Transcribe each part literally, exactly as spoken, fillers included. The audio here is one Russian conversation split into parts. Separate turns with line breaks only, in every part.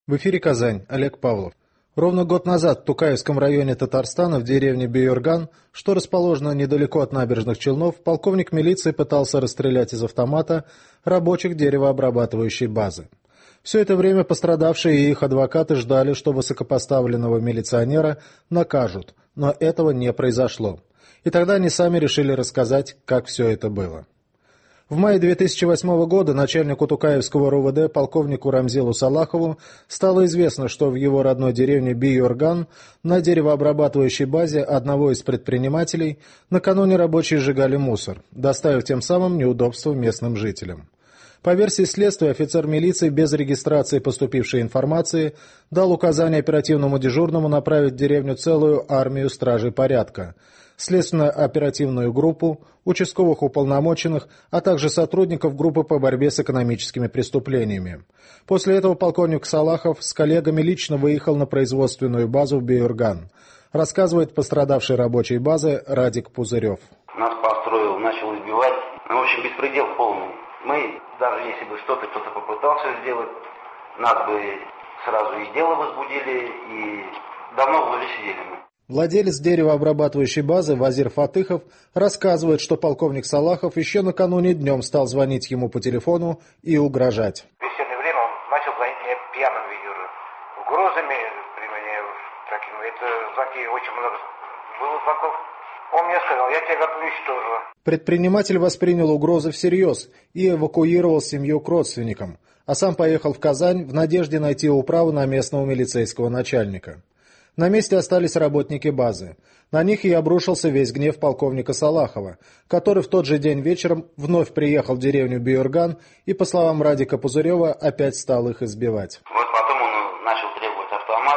В эфире Казань. Олег Павлов. Ровно год назад в Тукаевском районе Татарстана в деревне Бейюрган, что расположено недалеко от набережных Челнов, полковник милиции пытался расстрелять из автомата рабочих деревообрабатывающей базы. Все это время пострадавшие и их адвокаты ждали, что высокопоставленного милиционера накажут, но этого не произошло. И тогда они сами решили рассказать, как все это было. В мае две тысячи восьмого года начальнику Тукаевского РОВД полковнику Рамзилу Салахову стало известно, что в его родной деревне Бейюрган на деревообрабатывающей базе одного из предпринимателей накануне рабочие сжигали мусор, доставив тем самым неудобства местным жителям. По версии следствия, офицер милиции без регистрации поступившей информации дал указание оперативному дежурному направить в деревню целую армию стражей порядка, следственно-оперативную группу, участковых уполномоченных, а также сотрудников группы по борьбе с экономическими преступлениями. После этого полковник Салахов с коллегами лично выехал на производственную базу в Бейюрган, рассказывает пострадавший рабочей базы Радик Пузырев.
Нас построил, начал избивать. Ну, в общем, беспредел полный. Мы, даже если бы что-то кто-то попытался сделать, нас бы сразу и дело возбудили, и давно бы сидели мы.
Владелец деревообрабатывающей базы Вазир Фатыхов рассказывает, что полковник Салахов еще накануне днем стал звонить ему по телефону и угрожать.
В вечернее время он начал звонить мне пьяным видео, угрозами при мне, таким, это звонки очень много было звонков. Он мне сказал, я тебя уничтожу.
Предприниматель воспринял угрозы всерьез и эвакуировал семью к родственникам, а сам поехал в Казань в надежде найти управу на местного милицейского начальника. На месте остались работники базы. На них и обрушился весь гнев полковника Салахова, который в тот же день вечером вновь приехал в деревню Бейюрган и, по словам Радика Пузырева, опять стал их избивать.
Вот потом он начал требовать автомат.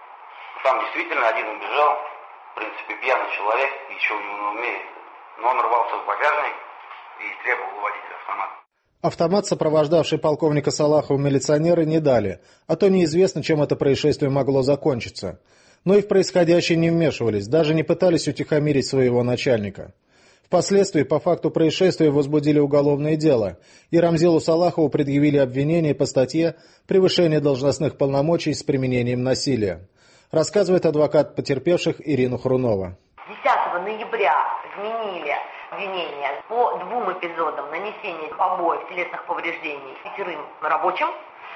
Там действительно один убежал. В принципе, пьяный человек, еще у него на уме. Но он рвался в багажник и требовал уводить автомат.
Автомат, сопровождавший полковника Салахова, милиционеры не дали, а то неизвестно, чем это происшествие могло закончиться. Но и в происходящее не вмешивались, даже не пытались утихомирить своего начальника. Впоследствии по факту происшествия возбудили уголовное дело, и Рамзилу Салахову предъявили обвинение по статье «Превышение должностных полномочий с применением насилия», рассказывает адвокат потерпевших Ирина Хрунова.
десятого ноября изменили обвинение по двум эпизодам нанесения побоев, телесных повреждений пятерым рабочим.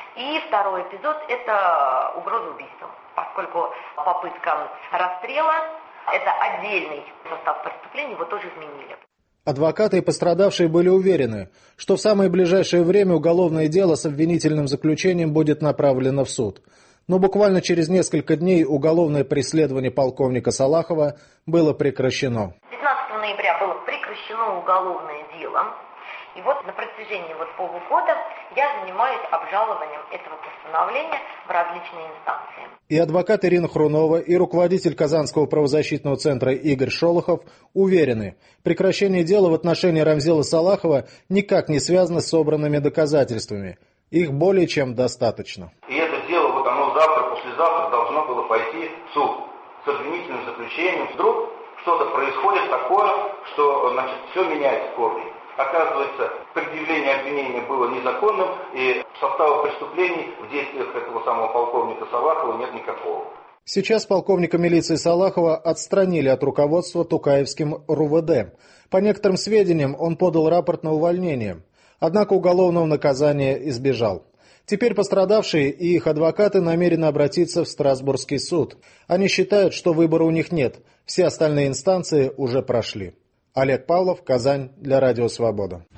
И второй эпизод – это угроза убийством, поскольку попытка расстрела – это отдельный состав преступления, его тоже изменили.
Адвокаты и пострадавшие были уверены, что в самое ближайшее время уголовное дело с обвинительным заключением будет направлено в суд. Но буквально через несколько дней уголовное преследование полковника Салахова было прекращено.
пятнадцатого ноября было прекращено уголовное дело. И вот на протяжении вот полугода я занимаюсь обжалованием этого постановления в различные инстанции.
И адвокат Ирина Хрунова, и руководитель Казанского правозащитного центра Игорь Шолохов уверены, прекращение дела в отношении Рамзила Салахова никак не связано с собранными доказательствами. Их более чем достаточно.
И это дело, вот оно завтра, послезавтра должно было пойти в суд с обвинительным заключением. Вдруг что-то происходит такое, что, значит, все меняет в корне. Оказывается, предъявление обвинения было незаконным, и состава преступлений в действиях этого самого полковника Салахова нет никакого.
Сейчас полковника милиции Салахова отстранили от руководства Тукаевским РУВД. По некоторым сведениям, он подал рапорт на увольнение. Однако уголовного наказания избежал. Теперь пострадавшие и их адвокаты намерены обратиться в Страсбургский суд. Они считают, что выбора у них нет. Все остальные инстанции уже прошли. Олег Павлов, Казань, для Радио Свобода.